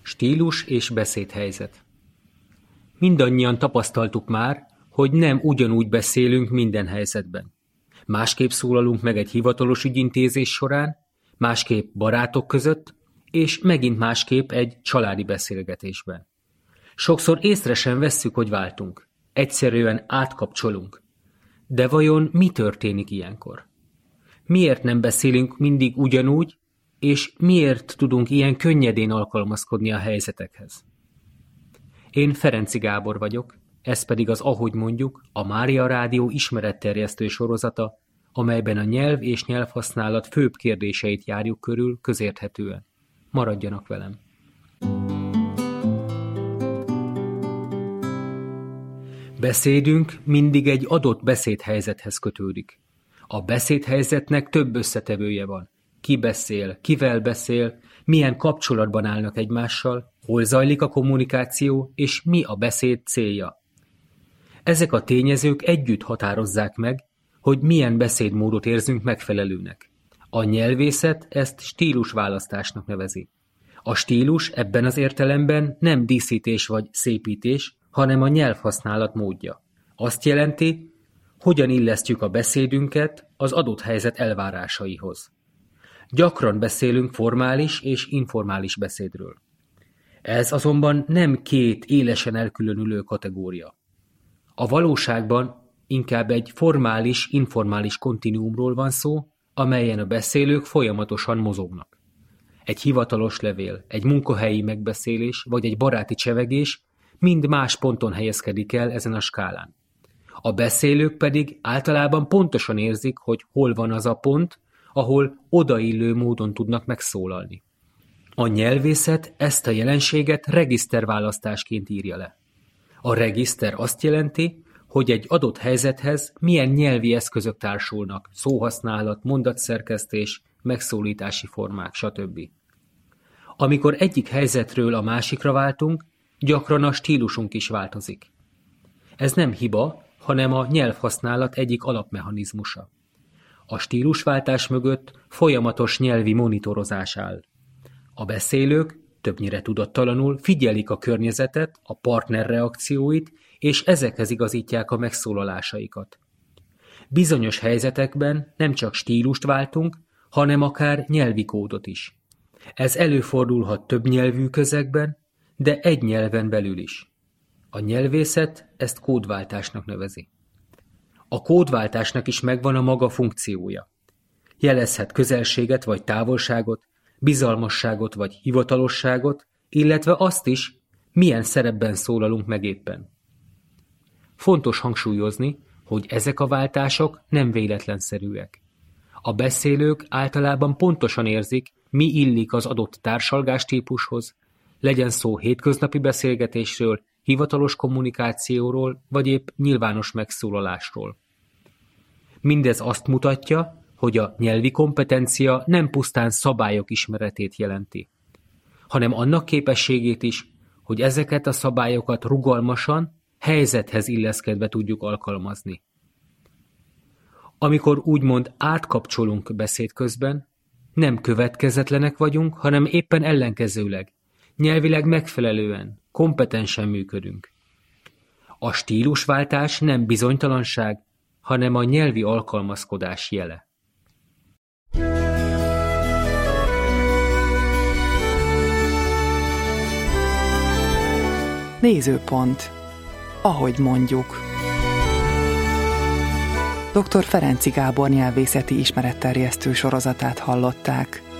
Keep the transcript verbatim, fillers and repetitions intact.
Stílus és beszédhelyzet. Mindannyian tapasztaltuk már, hogy nem ugyanúgy beszélünk minden helyzetben. Másképp szólalunk meg egy hivatalos ügyintézés során, másképp barátok között, és megint másképp egy családi beszélgetésben. Sokszor észre sem vesszük, hogy váltunk. Egyszerűen átkapcsolunk. De vajon mi történik ilyenkor? Miért nem beszélünk mindig ugyanúgy, és miért tudunk ilyen könnyedén alkalmazkodni a helyzetekhez? Én Ferenczy Gábor vagyok, ez pedig az Ahogy mondjuk, a Mária Rádió ismeretterjesztő sorozata, amelyben a nyelv és nyelvhasználat főbb kérdéseit járjuk körül közérthetően. Maradjanak velem! Beszédünk mindig egy adott beszédhelyzethez kötődik. A beszédhelyzetnek több összetevője van. Ki beszél, kivel beszél, milyen kapcsolatban állnak egymással, hol zajlik a kommunikáció, és mi a beszéd célja. Ezek a tényezők együtt határozzák meg, hogy milyen beszédmódot érzünk megfelelőnek. A nyelvészet ezt stílusválasztásnak nevezi. A stílus ebben az értelemben nem díszítés vagy szépítés, hanem a nyelvhasználat módja. Azt jelenti, hogyan illesztjük a beszédünket az adott helyzet elvárásaihoz. Gyakran beszélünk formális és informális beszédről. Ez azonban nem két élesen elkülönülő kategória. A valóságban inkább egy formális-informális kontinuumról van szó, amelyen a beszélők folyamatosan mozognak. Egy hivatalos levél, egy munkahelyi megbeszélés vagy egy baráti csevegés mind más ponton helyezkedik el ezen a skálán. A beszélők pedig általában pontosan érzik, hogy hol van az a pont, ahol odaillő módon tudnak megszólalni. A nyelvészet ezt a jelenséget regiszterválasztásként írja le. A regiszter azt jelenti, hogy egy adott helyzethez milyen nyelvi eszközök társulnak, szóhasználat, mondatszerkesztés, megszólítási formák, stb. Amikor egyik helyzetről a másikra váltunk, gyakran a stílusunk is változik. Ez nem hiba, hanem a nyelvhasználat egyik alapmechanizmusa. A stílusváltás mögött folyamatos nyelvi monitorozás áll. A beszélők, többnyire tudattalanul figyelik a környezetet, a partner reakcióit, és ezekhez igazítják a megszólalásaikat. Bizonyos helyzetekben nem csak stílust váltunk, hanem akár nyelvi kódot is. Ez előfordulhat több nyelvű közegben, de egy nyelven belül is. A nyelvészet ezt kódváltásnak nevezi. A kódváltásnak is megvan a maga funkciója. Jelezhet közelséget vagy távolságot, bizalmasságot vagy hivatalosságot, illetve azt is, milyen szerepben szólalunk meg éppen. Fontos hangsúlyozni, hogy ezek a váltások nem véletlenszerűek. A beszélők általában pontosan érzik, mi illik az adott társalgástípushoz, legyen szó hétköznapi beszélgetésről, hivatalos kommunikációról, vagy épp nyilvános megszólalásról. Mindez azt mutatja, hogy a nyelvi kompetencia nem pusztán szabályok ismeretét jelenti, hanem annak képességét is, hogy ezeket a szabályokat rugalmasan, helyzethez illeszkedve tudjuk alkalmazni. Amikor úgymond átkapcsolunk beszéd közben, nem következetlenek vagyunk, hanem éppen ellenkezőleg, nyelvileg megfelelően, kompetensen működünk. A stílusváltás nem bizonytalanság, hanem a nyelvi alkalmazkodás jele. Nézőpont. Ahogy mondjuk. doktor Ferenczy Gábor nyelvészeti ismeretterjesztő sorozatát hallották.